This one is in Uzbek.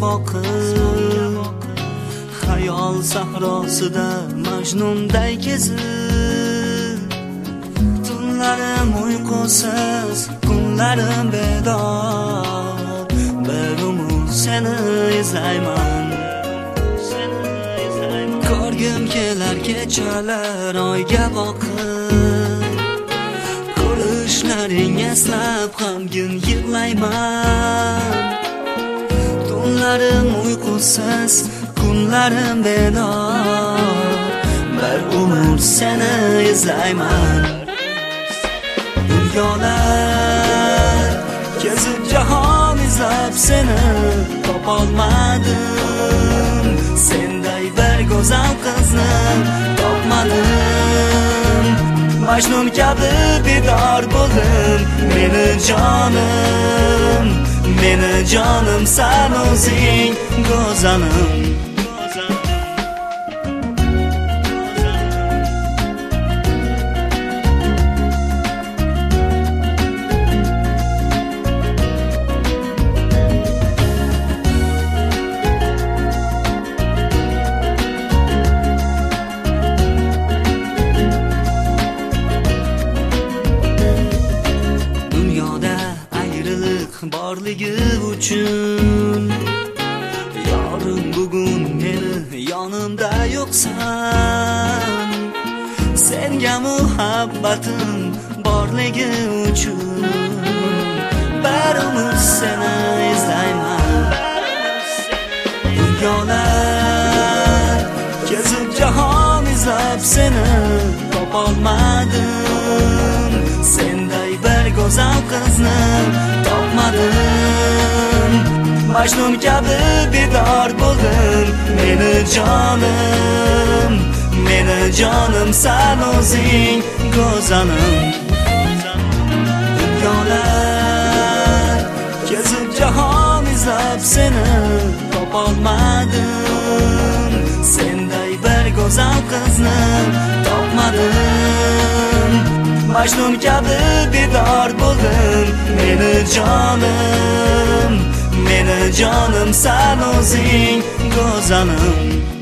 boqib xayol sahrosida majnunday kezib tunlarim uyqusiz kunlarim bedor bir umr seni izlayman ko'rgim kelar kechalar oyga boqib ko'rishlaring eslab g'amgin yig'layman tunlarim uyqusiz kunlarim bedor bir umr seni izlayman dunyolar kezib jahon izlab seni topolmadim senday bir go'zal qizni topmadim Majnun kabi bedor bo'ldim meni jonim sen o'zing go'zalim borligi uchun yorim bugun meni yonimda yo'qsan senga muhabbatim borligi uchun bir umr seni izlayman dunyolar kezib jahon izlab seni topolmadim senday bir go'zal qizni topmadim Majnun kabi bedor bo'ldim meni jonim sen o'zing go'zalim dunyolar kezib jahon izlab seni topolmadim senday bir go'zal qizni topmadim Majnun kabi bedor bo'ldim meni jonim sen o'zing go'zalim